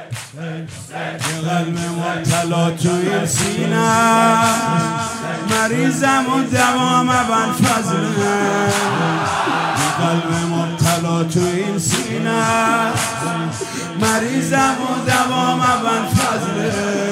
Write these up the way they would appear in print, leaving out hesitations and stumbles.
یه قلب مبتلا تو این سینه، مریضم و دوام ابوالفضله. یه قلب مبتلا تو این سینه، مریضم و دوام ابوالفضله.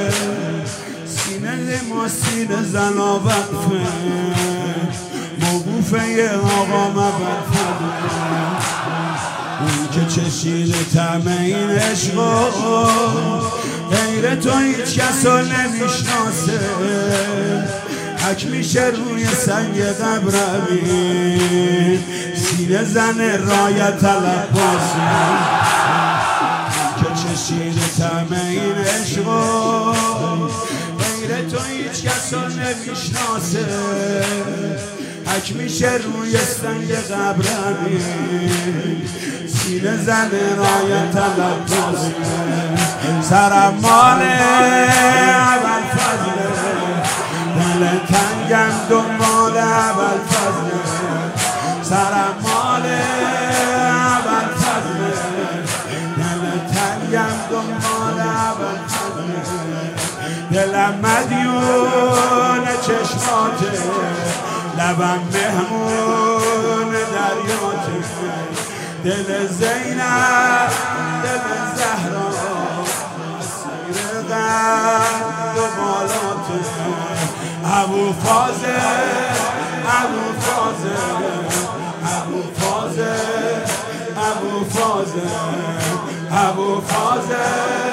سینه ما سینه زنا وقفه، موقوفه یه آقا ابوالفضله. اون که چشیده طعم این عشقا، غیر تو هیچ کس رو نمیشناسه. حک میشه روی سنگ قبر امین، سینه زن رایت لباسه. اون که چشیده طعم این عشقا، غیر تو هیچ کس رو نمیشناسه. حک میشه روی سنگ قبر امین، سینه زن رایت لباسه. سرم مال ابوالفضله، دل تنگم دنبال ابوالفضله. سرم مال ابوالفضله، دل تنگم دنبال ابوالفضله. دلم مدیون چشماته، لبم مهمون دریاته. دل زینب دل زهرا، اسیر قد و بالاته. ابوالفاضل ابوالفاضل ابوالفاضل ابوالفاضل ابوالفاضل.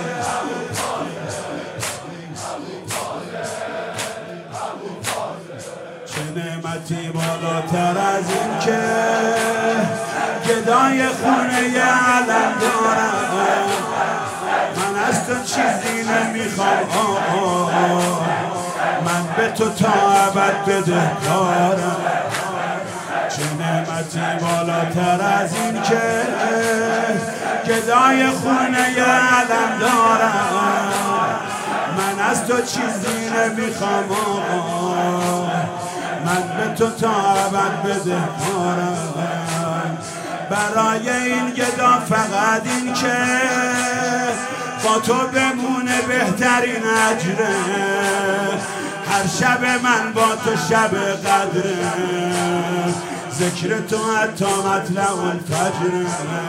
چه نعمتی بالاتر از این که گدای خونه ی علم دارم. من از تو چیزی نمیخوام، من به تو تا ابد بدهکارم. چه نعمتی بالاتر از این که گدای خونه ی علم دارم. من از تو چیزی نمیخوام، من به تو تا ابد بدهکارم. برای این گدا فقط این که با تو بمونه بهترین اجره. هر شب من با تو شب قدره، ذکر تو حتی مطلع الفجره.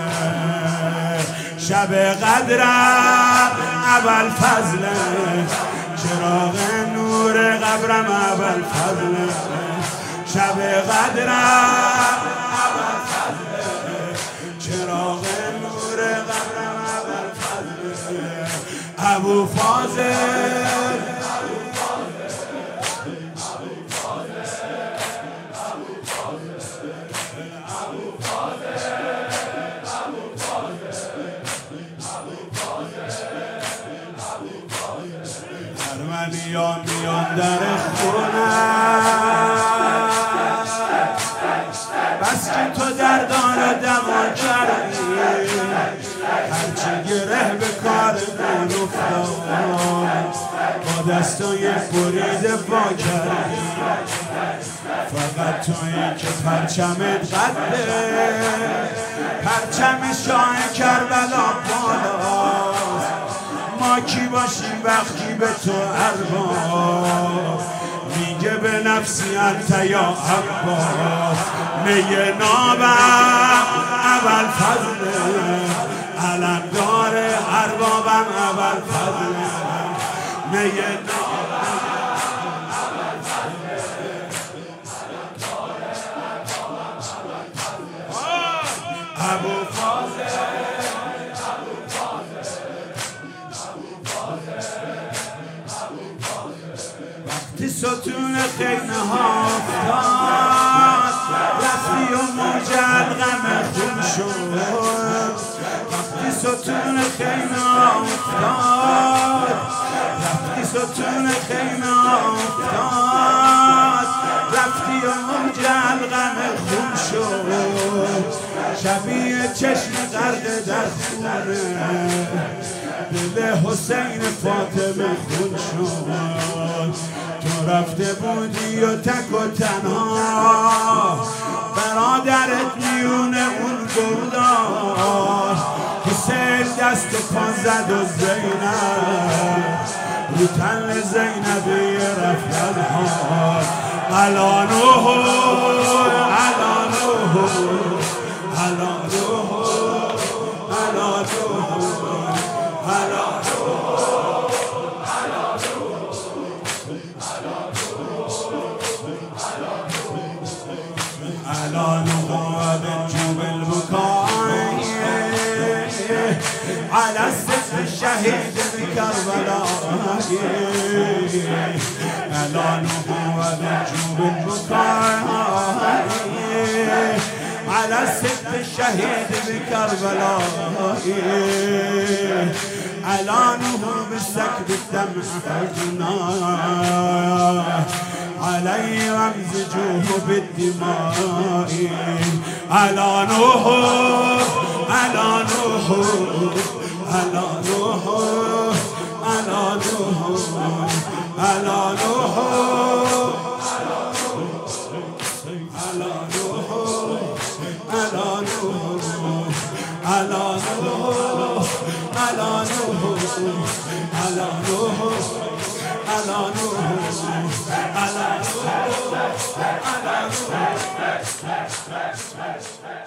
شب قدرم ابوالفضله، چراغ نور قبرم ابوالفضله. شب قدرم ابوالفضله، چراغ نور قبرم ابوالفضله. ابوالفاضل ارمنیان میان در خونم، بس که تو دردان دما کردی. هرچی گره به کار من افتاد، با دستای بریده با کردی. فقط تویی که پرچمت قده، پرچم شاه کربلا بالاست. ما کی باشیم وقتی به تو ارباب، میگه به نفسی انت یا عباس. میگه نابم ابوالفضله، علم داره اربابم ابوالفضله. میگه نابم ابوالفضله. وقتی ستون خیمه ها افتاد، رفتی و موج غم خون شد. وقتی ستون خیمه ها افتاد، رفتی ستون خیمه ها افتاد. رفتی و موج غم خون شد. شبیه چشم غرق در خونه، دل حسین فاطمه خون شد. تو رفته بودی و تک و تنها، برادرت میونه اون گرداش. حسین دست و پا زد و زینب رو تن زینبی رفت از حال علانوه علانوه علانوه على السيف الشهيد بكربلاء ألانه وبنجوب البكاء على السيف الشهيد بكربلاء ألانه بالسكب الدمع حزنا علي وامزجوه بالدماء ألانه ألانوه ألانوه ألانوه ألانوه ألانوه ألانوه ألانوه